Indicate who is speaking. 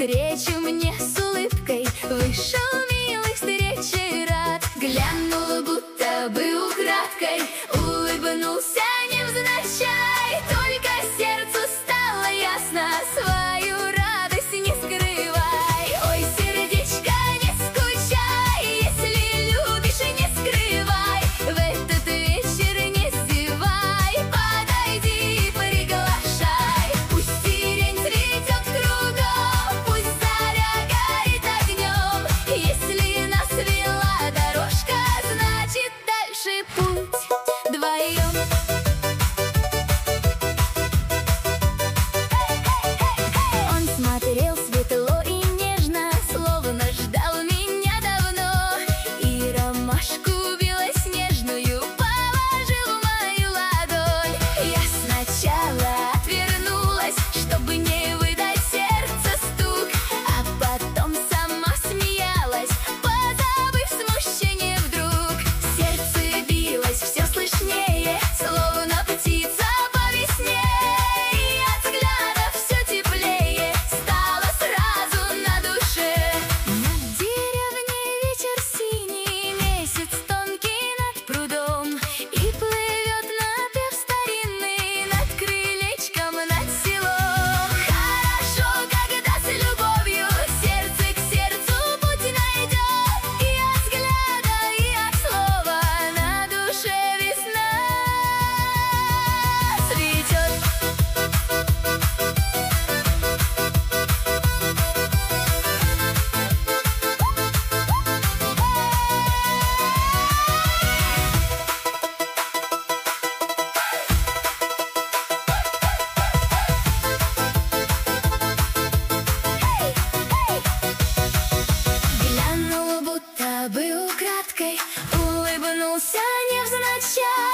Speaker 1: навстречу мне с улыбкой. Вышел милый встречи рад, глянул, будто бы украдкой, улыбнулся невзначай. Только сердцу стало ясно, свою радость не скрывай. Ой, сердечко, не скучай, если любишь, не скрывай. В этот вечер не зевай, подойди, приглашай. Пусть сирень цветет кругом, пусть заря горит огнем. Если нас вела дорожка, значит дальше путь вдвоем. Он смотрел светло и нежно, словно ждал меня давно, и ромашку белоснежную положил в мою ладонь. Я сначала отвернулась, чтобы не выдать сердце стук, а потом сама смеялась, позабыв смущение вдруг. Сердце билось все слышнее, словно птица по весне, и от взгляда все теплее стало сразу на душе. Над деревней вечер синий, месяц тонкий над прудом, и плывет напев старинный над крылечком, над селом. Хорошо, когда с любовью сердце к сердцу путь найдет, и от взгляда, и от слова на душе весна цветет. Глянул, будто бы украдкой, улыбнулся невзначай.